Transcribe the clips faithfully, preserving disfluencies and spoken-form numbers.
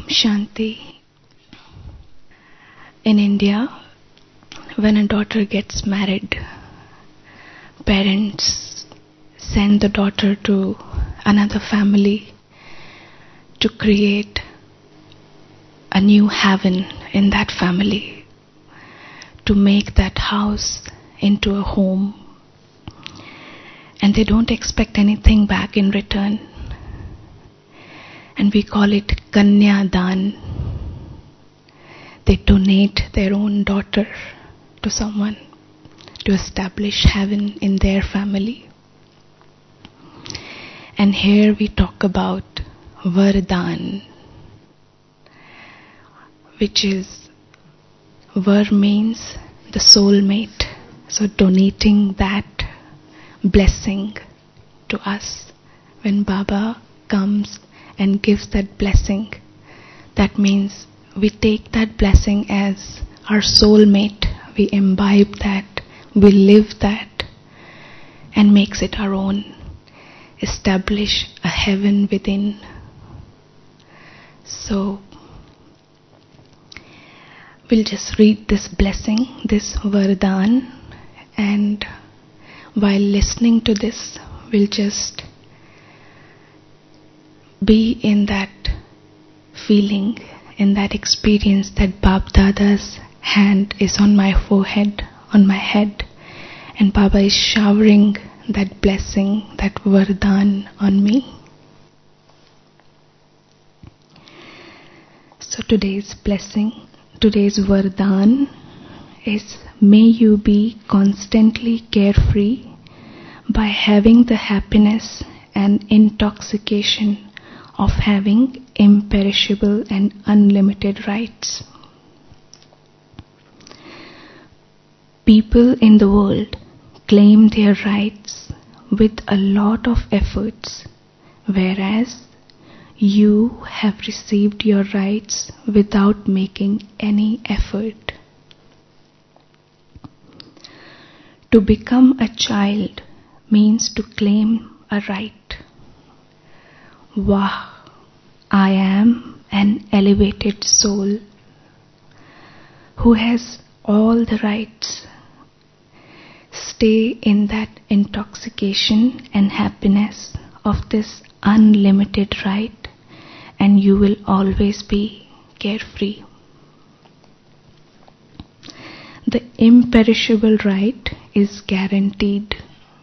Shanti. In India, when a daughter gets married, parents send the daughter to another family to create a new heaven in that family, to make that house into a home. And they don't expect anything back in return. And we call it Kanya Dan. They donate their own daughter to someone to establish heaven in their family. And here we talk about Vardhan, which is, Var means the soulmate. So donating that blessing to us. When Baba comes and gives that blessing, that means we take that blessing as our soulmate. We imbibe that, we live that, and makes it our own. Establish a heaven within. So we'll just read this blessing, this Vardhan, and while listening to this, we'll just be in that feeling, in that experience that Bab Dada's hand is on my forehead, on my head, and Baba is showering that blessing, that Vardhan on me. So today's blessing, today's Vardhan is, may you be constantly carefree by having the happiness and intoxication of having imperishable and unlimited rights. People in the world claim their rights with a lot of efforts, whereas you have received your rights without making any effort. To become a child means to claim a right. Wah, I am an elevated soul who has all the rights. Stay in that intoxication and happiness of this unlimited right, and you will always be carefree. The imperishable right is guaranteed.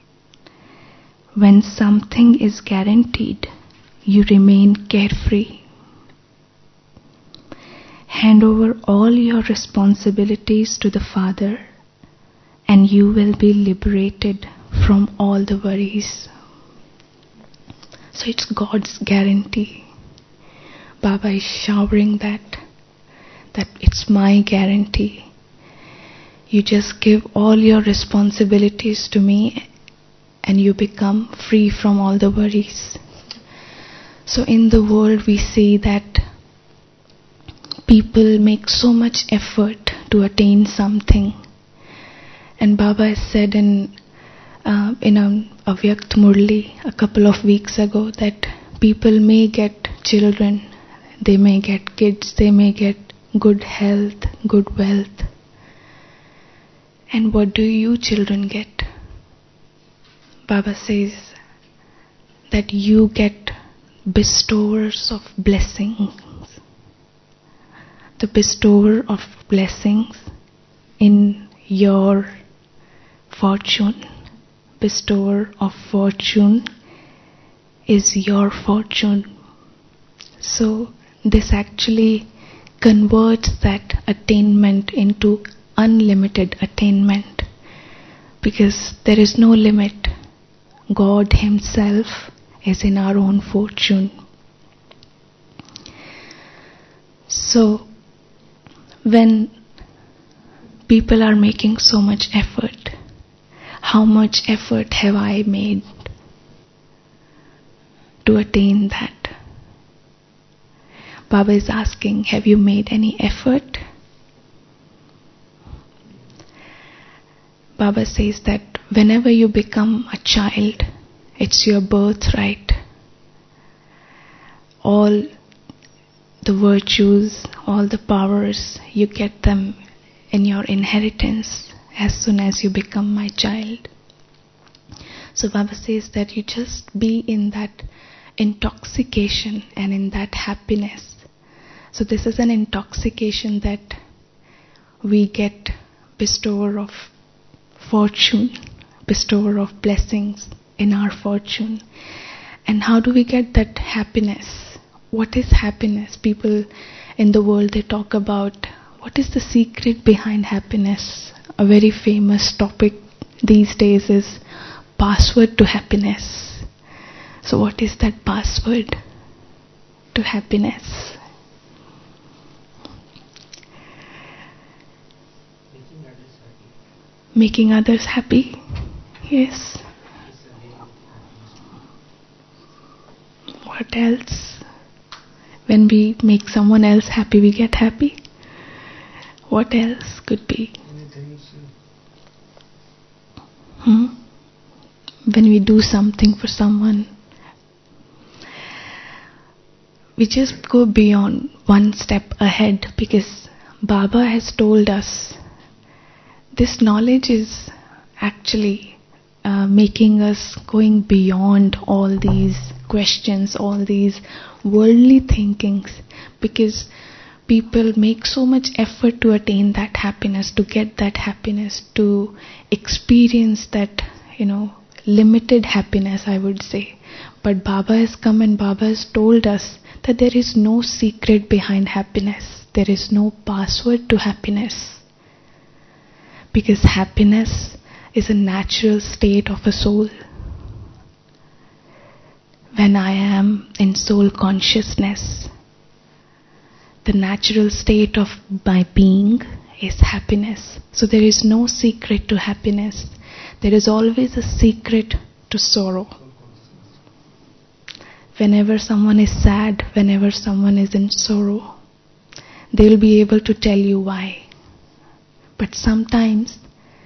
When something is guaranteed, you remain carefree. Hand over all your responsibilities to the Father, and you will be liberated from all the worries. So it's God's guarantee. Baba is showering that, that it's my guarantee. You just give all your responsibilities to me and you become free from all the worries. So in the world we see that people make so much effort to attain something. And Baba has said in uh, in a Avyakt Murli a couple of weeks ago that people may get children, they may get kids, they may get good health, good wealth. And what do you children get? Baba says that you get bestowers of blessings. The bestower of blessings in your fortune. Bestower of fortune is your fortune. So this actually converts that attainment into unlimited attainment, because there is no limit. God Himself is in our own fortune. So when people are making so much effort, how much effort have I made to attain that? Baba is asking, have you made any effort? Baba says that whenever you become a child, it's your birthright. All the virtues, all the powers, you get them in your inheritance as soon as you become my child. So Baba says that you just be in that intoxication and in that happiness. So this is an intoxication that we get bestower of fortune, bestower of blessings in our fortune. And how do we get that happiness? What is happiness? People in the world, they talk about what is the secret behind happiness. A very famous topic these days is password to happiness. So what is that password to happiness? Making others happy. Making others happy? Yes. What else? When we make someone else happy, we get happy. What else could be? Hmm? When we do something for someone, we just go beyond one step ahead, because Baba has told us this knowledge is actually uh, making us going beyond all these questions, all these worldly thinkings, because people make so much effort to attain that happiness, to get that happiness, to experience that, you know, limited happiness, I would say. But Baba has come and Baba has told us that there is no secret behind happiness. There is no password to happiness. Because happiness is a natural state of a soul. When I am in soul consciousness, the natural state of my being is happiness. So there is no secret to happiness. There is always a secret to sorrow. Whenever someone is sad, whenever someone is in sorrow, they will be able to tell you why. But sometimes,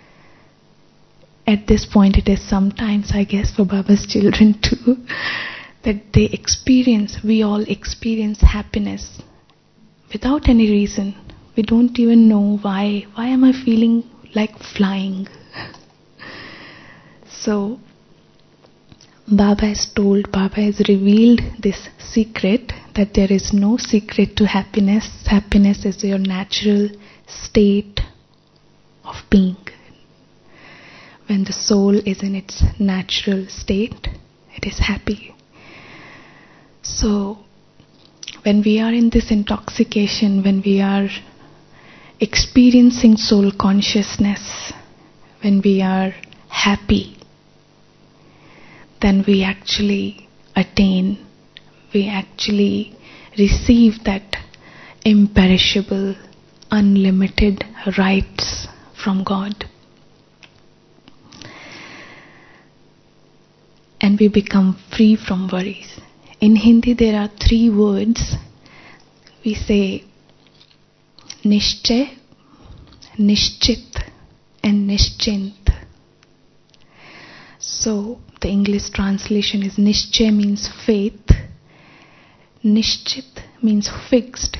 at this point it is sometimes, I guess, for Baba's children too, that they experience, we all experience happiness without any reason. We don't even know why. Why am I feeling like flying? So, Baba has told, Baba has revealed this secret, that there is no secret to happiness. Happiness is your natural state of being. When the soul is in its natural state, it is happy. So, when we are in this intoxication, when we are experiencing soul consciousness, when we are happy, then we actually attain, we actually receive that imperishable, unlimited rights from God. And we become free from worries. In Hindi there are three words. We say Nishchay, Nishchit and Nischint. So the English translation is Nishchay means faith, Nischit means fixed,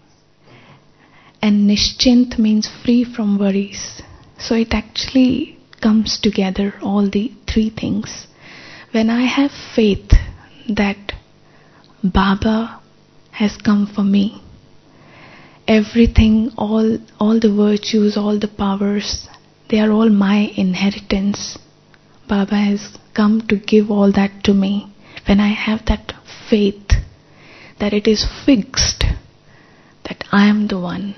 and Nischint means free from worries. So it actually comes together, all the three things. When I have faith that Baba has come for me, everything, all, all the virtues, all the powers, they are all my inheritance. Baba has come to give all that to me. When I have that faith that it is fixed, that I am the one,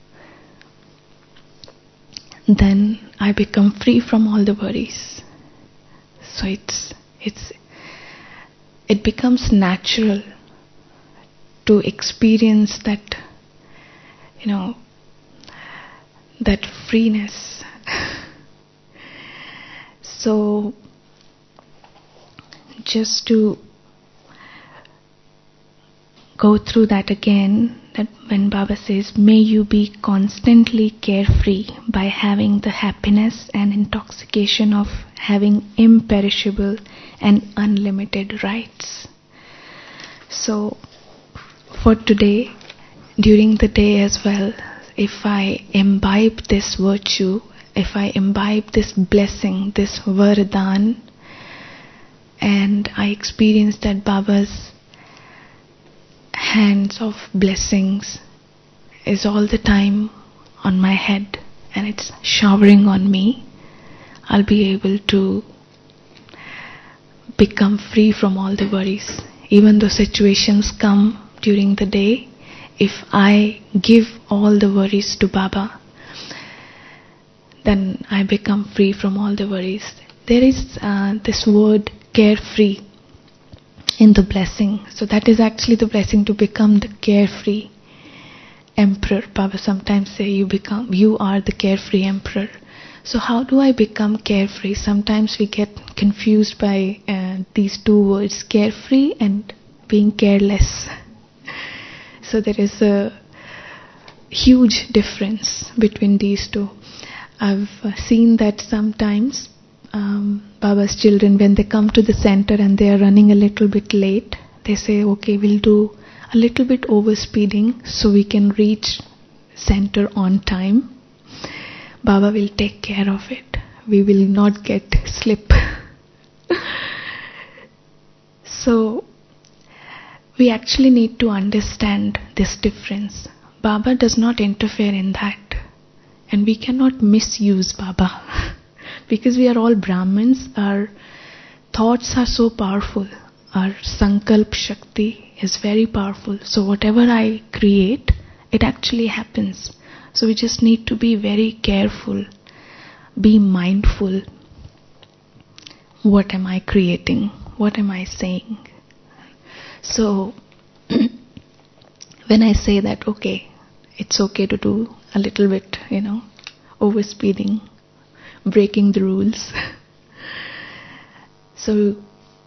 then I become free from all the worries. So it's it's it becomes natural to experience that, you know, that freeness. So, just to go through that again, that when Baba says, may you be constantly carefree by having the happiness and intoxication of having imperishable and unlimited rights. So, for today, during the day as well, if I imbibe this virtue, if I imbibe this blessing, this Vardhan, and I experience that Baba's hands of blessings is all the time on my head and it's showering on me, I'll be able to become free from all the worries. Even though situations come during the day, if I give all the worries to Baba, then I become free from all the worries. There is uh, this word carefree in the blessing. So that is actually the blessing, to become the carefree emperor. Baba sometimes say you become, you are the carefree emperor. So how do I become carefree? Sometimes we get confused by uh, these two words, carefree and being careless. So there is a huge difference between these two. I've seen that sometimes um, Baba's children, when they come to the center and they are running a little bit late, they say, okay, we'll do a little bit overspeeding so we can reach center on time. Baba will take care of it. We will not get slip. So we actually need to understand this difference. Baba does not interfere in that. And we cannot misuse Baba. Because we are all Brahmins, our thoughts are so powerful. Our Sankalp Shakti is very powerful. So whatever I create, it actually happens. So we just need to be very careful, be mindful. What am I creating? What am I saying? So when I say that, okay, it's okay to do a little bit, you know, overspeeding, breaking the rules. So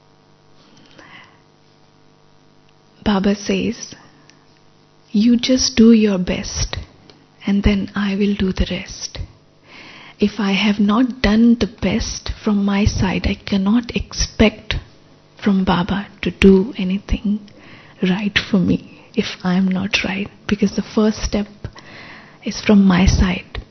Baba says, you just do your best and then I will do the rest. If I have not done the best from my side, I cannot expect from Baba to do anything right for me if I am not right, because the first step is from my side.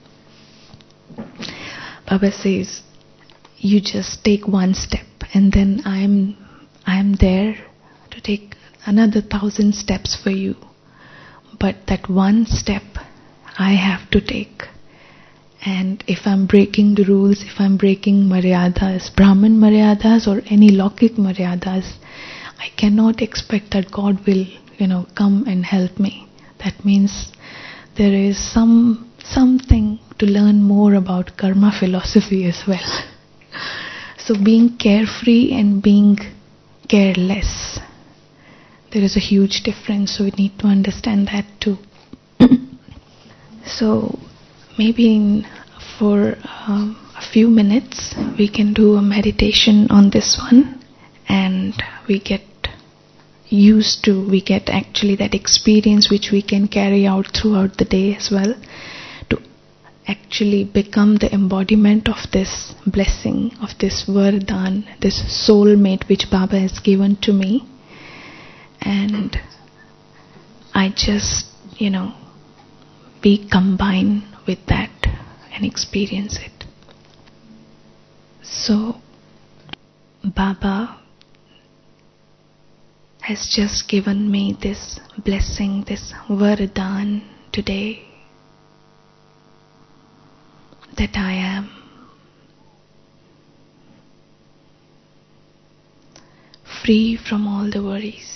Baba says, you just take one step and then I am I am there to take another thousand steps for you. But that one step I have to take. And if I'm breaking the rules, if I'm breaking maryadas, Brahman maryadas or any Lokik maryadas, I cannot expect that God will, you know, come and help me. That means there is some something to learn more about karma philosophy as well. So being carefree and being careless, there is a huge difference. So we need to understand that too. So maybe in, for um, a few minutes we can do a meditation on this one, and we get used to, we get actually that experience which we can carry out throughout the day as well, to actually become the embodiment of this blessing, of this Vardhan, this soulmate which Baba has given to me. And I just, you know, be combined with that and experience it. So Baba has just given me this blessing, this Vardhan today, that I am free from all the worries.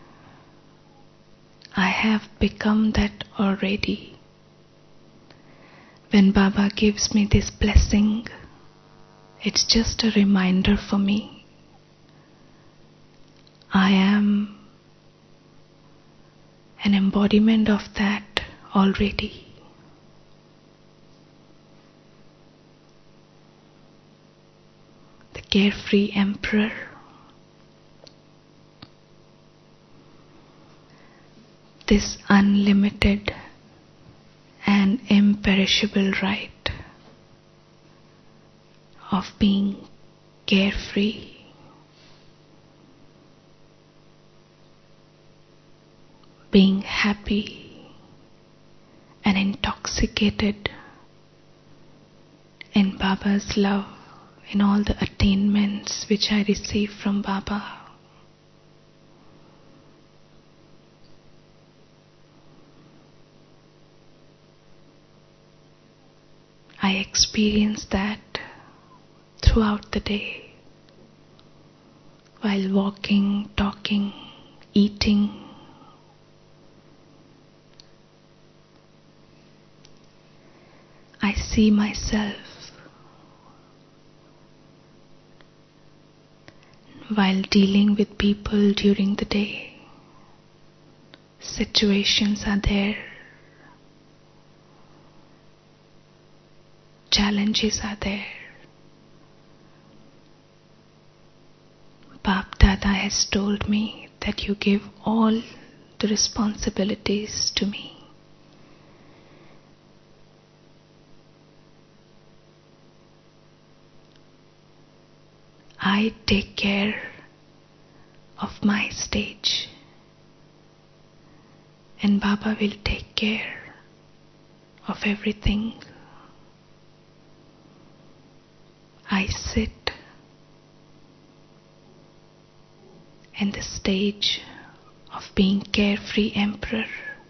I have become that already. When Baba gives me this blessing, it's just a reminder for me. I am an embodiment of that already. The carefree emperor. This unlimited and imperishable right of being carefree, being happy, and intoxicated in Baba's love, in all the attainments which I receive from Baba. I experience that throughout the day, while walking, talking, eating. I see myself while dealing with people during the day. Situations are there. Challenges are there. Bap Dada has told me that you give all the responsibilities to me. I take care of my stage, and Baba will take care of everything. I sit in the stage of being carefree emperor.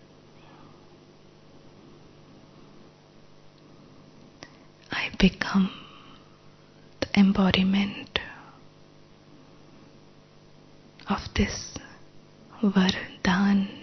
I become the embodiment of this Vardhan